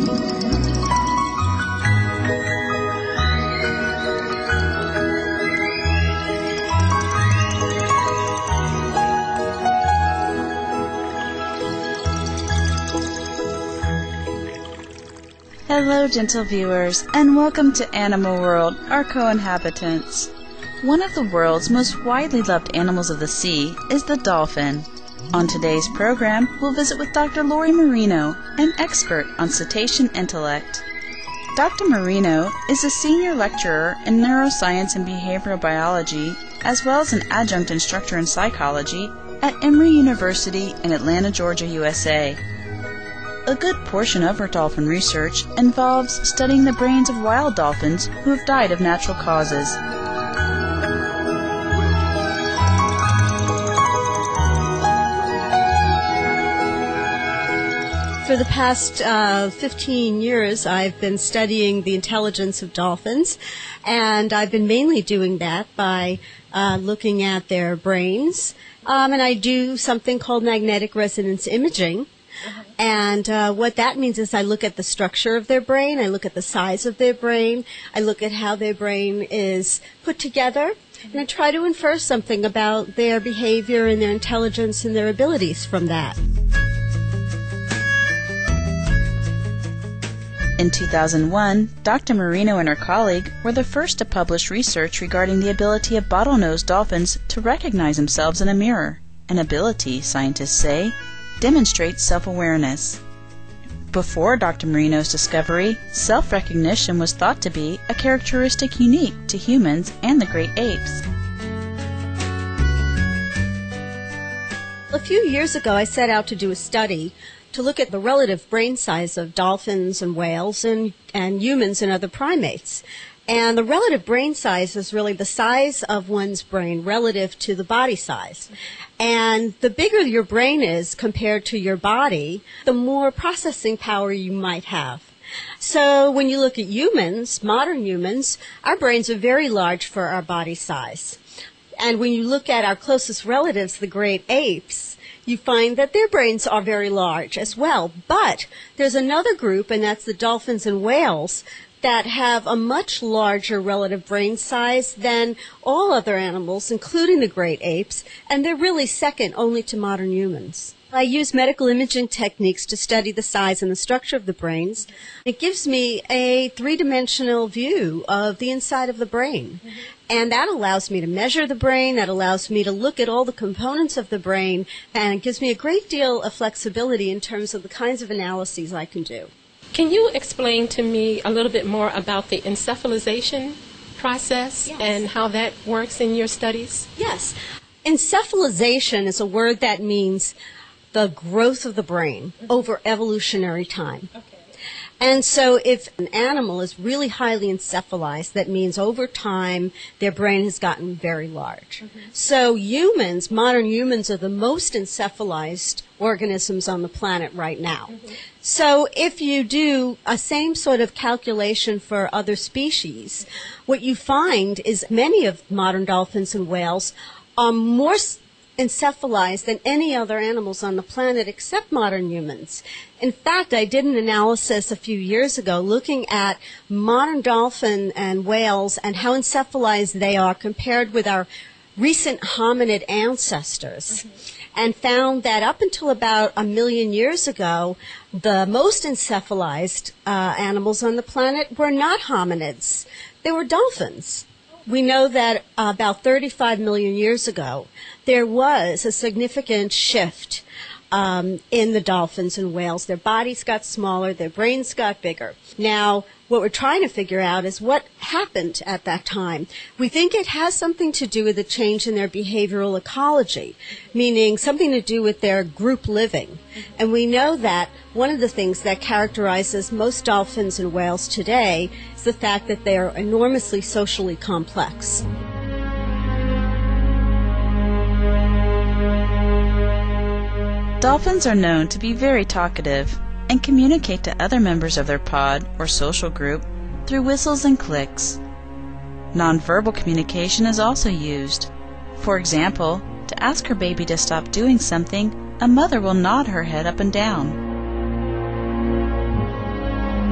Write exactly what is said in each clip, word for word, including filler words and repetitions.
Hello, gentle viewers, and welcome to Animal World, our co-inhabitants. One of the world's most widely loved animals of the sea is the dolphin. On today's program, we'll visit with Doctor Lori Marino, an expert on cetacean intellect. Doctor Marino is a senior lecturer in neuroscience and behavioral biology, as well as an adjunct instructor in psychology at Emory University in Atlanta, Georgia, U S A. A good portion of her dolphin research involves studying the brains of wild dolphins who have died of natural causes. For the past uh, fifteen years, I've been studying the intelligence of dolphins, and I've been mainly doing that by uh, looking at their brains, um, and I do something called magnetic resonance imaging. And uh, what that means is I look at the structure of their brain, I look at the size of their brain, I look at how their brain is put together, and I try to infer something about their behavior and their intelligence and their abilities from that. In two thousand one, Doctor Marino and her colleague were the first to publish research regarding the ability of bottlenose dolphins to recognize themselves in a mirror, an ability, scientists say, demonstrates self-awareness. Before Doctor Marino's discovery, self-recognition was thought to be a characteristic unique to humans and the great apes. A few years ago, I set out to do a study to look at the relative brain size of dolphins and whales and, and humans and other primates. And the relative brain size is really the size of one's brain relative to the body size. And the bigger your brain is compared to your body, the more processing power you might have. So when you look at humans, modern humans, our brains are very large for our body size. And when you look at our closest relatives, the great apes, you find that their brains are very large as well. But there's another group, and that's the dolphins and whales, that have a much larger relative brain size than all other animals, including the great apes, and they're really second only to modern humans. I use medical imaging techniques to study the size and the structure of the brains. It gives me a three-dimensional view of the inside of the brain. Mm-hmm. And that allows me to measure the brain, that allows me to look at all the components of the brain, and it gives me a great deal of flexibility in terms of the kinds of analyses I can do. Can you explain to me a little bit more about the encephalization process yes. and how that works in your studies? Yes. Encephalization is a word that means the growth of the brain mm-hmm. over evolutionary time. Okay. And so if an animal is really highly encephalized, that means over time their brain has gotten very large. Mm-hmm. So humans, modern humans, are the most encephalized organisms on the planet right now. Mm-hmm. So if you do a same sort of calculation for other species, what you find is many of modern dolphins and whales are more encephalized than any other animals on the planet except modern humans. In fact, I did an analysis a few years ago looking at modern dolphin and whales and how encephalized they are compared with our recent hominid ancestors, mm-hmm. and found that up until about a million years ago, the most encephalized uh, animals on the planet were not hominids. They were dolphins. We know that uh, about thirty-five million years ago, there was a significant shift um, in the dolphins and whales. Their bodies got smaller, their brains got bigger. Now, what we're trying to figure out is what happened at that time. We think it has something to do with a change in their behavioral ecology, meaning something to do with their group living. And we know that one of the things that characterizes most dolphins and whales today is the fact that they are enormously socially complex. Dolphins are known to be very talkative and communicate to other members of their pod or social group through whistles and clicks. Nonverbal communication is also used. For example, to ask her baby to stop doing something, a mother will nod her head up and down.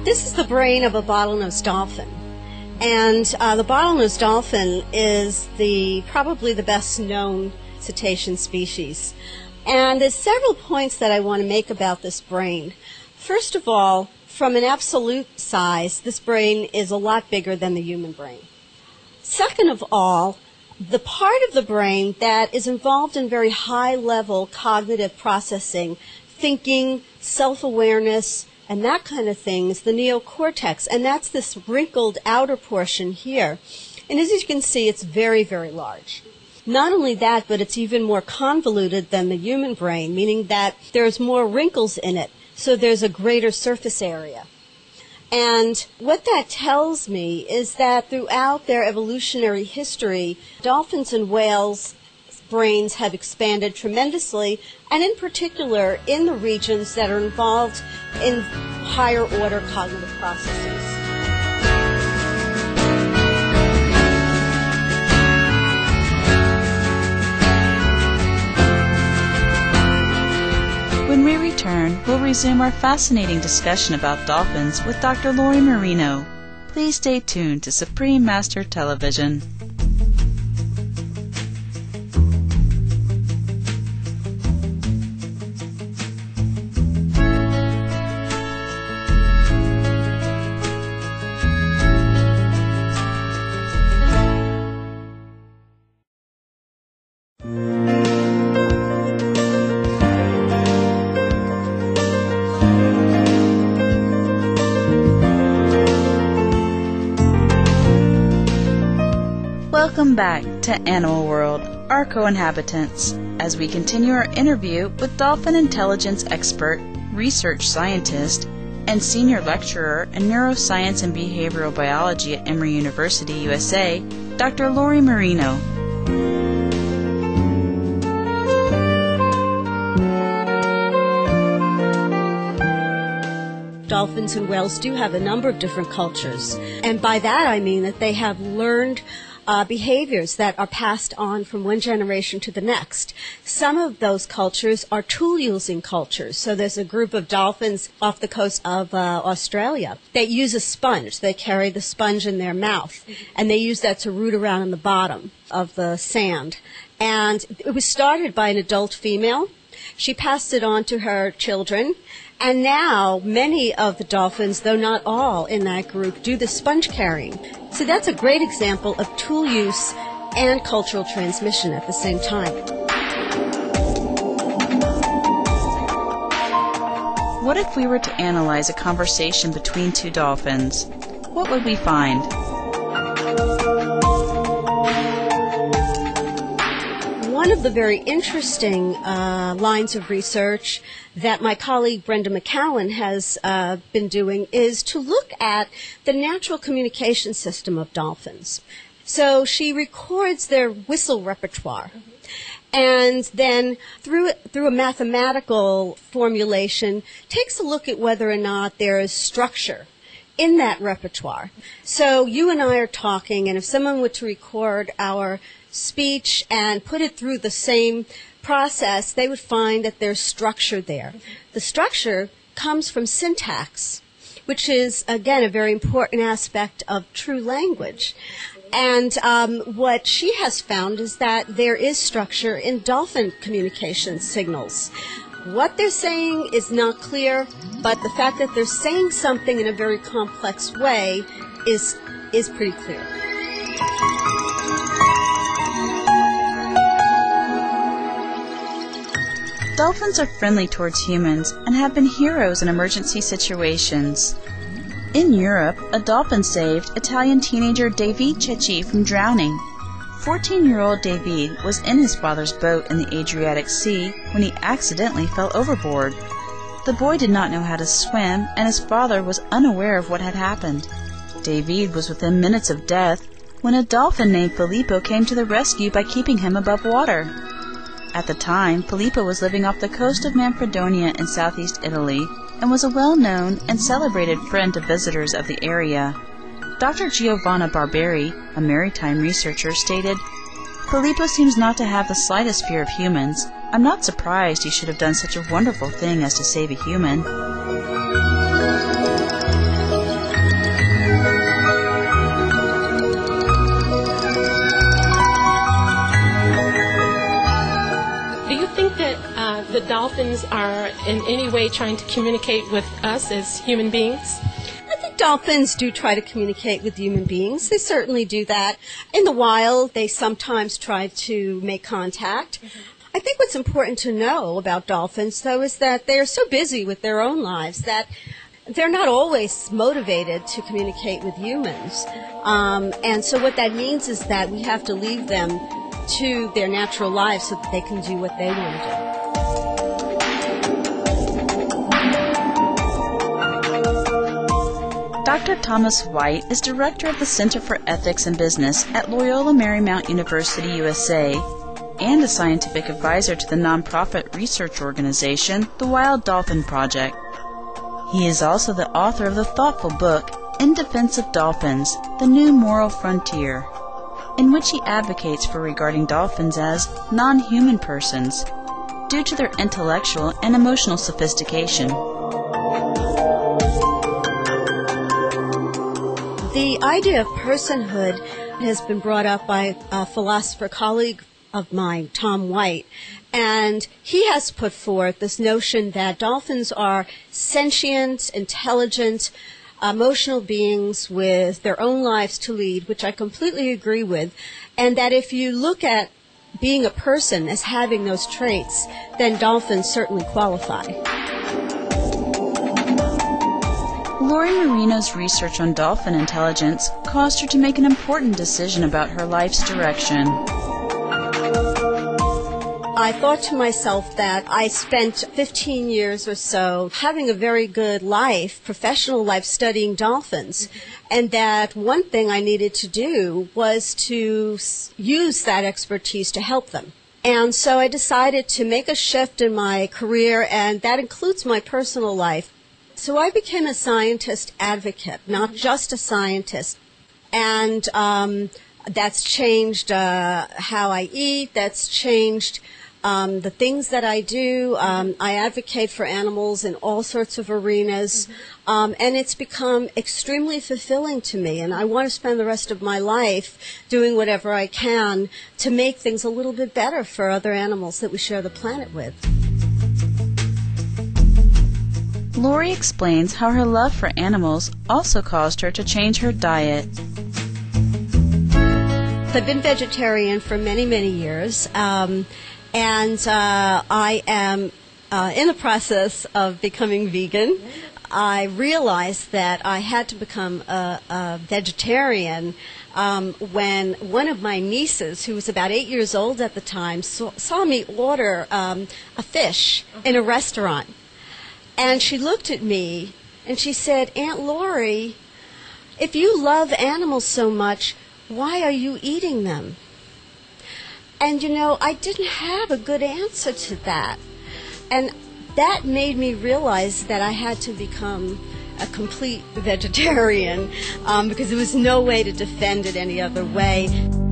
This is the brain of a bottlenose dolphin. And uh, the bottlenose dolphin is the probably the best known cetacean species. And there's several points that I want to make about this brain. First of all, from an absolute size, this brain is a lot bigger than the human brain. Second of all, the part of the brain that is involved in very high-level cognitive processing, thinking, self-awareness, and that kind of thing is the neocortex, and that's this wrinkled outer portion here. And as you can see, it's very, very large. Not only that, but it's even more convoluted than the human brain, meaning that there's more wrinkles in it, so there's a greater surface area. And what that tells me is that throughout their evolutionary history, dolphins and whales' brains have expanded tremendously, and in particular in the regions that are involved in higher order cognitive processes. When we return, we'll resume our fascinating discussion about dolphins with Doctor Lori Marino. Please stay tuned to Supreme Master Television. Welcome back to Animal World, our co-inhabitants, as we continue our interview with dolphin intelligence expert, research scientist, and senior lecturer in neuroscience and behavioral biology at Emory University, U S A, Doctor Lori Marino. Dolphins and whales do have a number of different cultures, and by that I mean that they have learned Uh, behaviors that are passed on from one generation to the next. Some of those cultures are tool-using cultures. So there's a group of dolphins off the coast of uh, Australia that use a sponge. They carry the sponge in their mouth, and they use that to root around in the bottom of the sand. And it was started by an adult female. She passed it on to her children. And now, many of the dolphins, though not all in that group, do the sponge carrying. So that's a great example of tool use and cultural transmission at the same time. What if we were to analyze a conversation between two dolphins? What would we find? One of the very interesting uh, lines of research that my colleague Brenda McCowan has uh, been doing is to look at the natural communication system of dolphins. So she records their whistle repertoire. And then through through a mathematical formulation, takes a look at whether or not there is structure in that repertoire. So you and I are talking, and if someone were to record our speech and put it through the same process, they would find that there's structure there. The structure comes from syntax, which is, again, a very important aspect of true language. And um, what she has found is that there is structure in dolphin communication signals. What they're saying is not clear, but the fact that they're saying something in a very complex way is is pretty clear. Dolphins are friendly towards humans and have been heroes in emergency situations. In Europe, a dolphin saved Italian teenager David Cecchi from drowning. fourteen-year-old David was in his father's boat in the Adriatic Sea when he accidentally fell overboard. The boy did not know how to swim, and his father was unaware of what had happened. David was within minutes of death when a dolphin named Filippo came to the rescue by keeping him above water. At the time, Filippo was living off the coast of Manfredonia in southeast Italy and was a well-known and celebrated friend to visitors of the area. Doctor Giovanna Barberi, a maritime researcher, stated, "Filippo seems not to have the slightest fear of humans. I'm not surprised he should have done such a wonderful thing as to save a human." the dolphins are in any way trying to communicate with us as human beings? I think dolphins do try to communicate with human beings. They certainly do that. In the wild, they sometimes try to make contact. Mm-hmm. I think what's important to know about dolphins, though, is that they are so busy with their own lives that they're not always motivated to communicate with humans. Um, and so what that means is that we have to leave them to their natural lives so that they can do what they want to do. Doctor Thomas White is director of the Center for Ethics and Business at Loyola Marymount University, U S A, and a scientific advisor to the nonprofit research organization, the Wild Dolphin Project. He is also the author of the thoughtful book, In Defense of Dolphins, The New Moral Frontier, in which he advocates for regarding dolphins as non-human persons due to their intellectual and emotional sophistication. The idea of personhood has been brought up by a philosopher colleague of mine, Tom White, and he has put forth this notion that dolphins are sentient, intelligent, emotional beings with their own lives to lead, which I completely agree with, and that if you look at being a person as having those traits, then dolphins certainly qualify. Lori Marino's research on dolphin intelligence caused her to make an important decision about her life's direction. I thought to myself that I spent fifteen years or so having a very good life, professional life, studying dolphins, and that one thing I needed to do was to use that expertise to help them. And so I decided to make a shift in my career, and that includes my personal life. So I became a scientist advocate, not just a scientist. And um, that's changed uh, how I eat, that's changed Um, the things that I do. um, I advocate for animals in all sorts of arenas, um, and it's become extremely fulfilling to me, and I want to spend the rest of my life doing whatever I can to make things a little bit better for other animals that we share the planet with. Lori explains how her love for animals also caused her to change her diet. I've been vegetarian for many, many years. Um, And uh, I am uh, in the process of becoming vegan. I realized that I had to become a, a vegetarian um, when one of my nieces, who was about eight years old at the time, saw, saw me order um, a fish in a restaurant. And she looked at me and she said, "Aunt Lori, if you love animals so much, why are you eating them?" And, you know, I didn't have a good answer to that. And that made me realize that I had to become a complete vegetarian um, because there was no way to defend it any other way.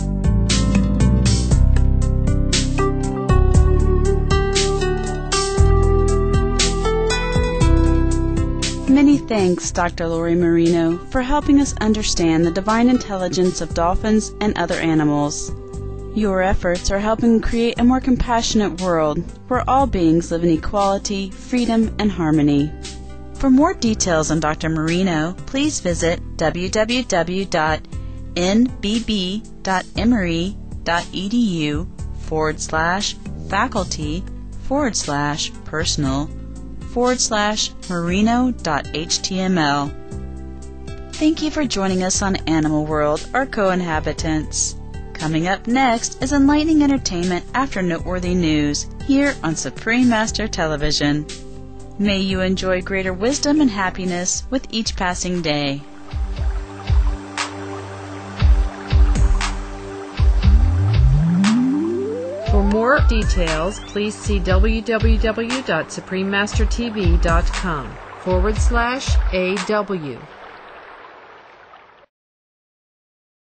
Many thanks, Doctor Lori Marino, for helping us understand the divine intelligence of dolphins and other animals. Your efforts are helping create a more compassionate world where all beings live in equality, freedom, and harmony. For more details on Doctor Marino, please visit w w w dot n b b dot emory dot e d u forward slash faculty forward slash personal forward slash marino dot h t m l. Thank you for joining us on Animal World, our co-inhabitants. Coming up next is enlightening entertainment after noteworthy news here on Supreme Master Television. May you enjoy greater wisdom and happiness with each passing day. For more details, please see w w w dot supreme master t v dot com forward slash A W.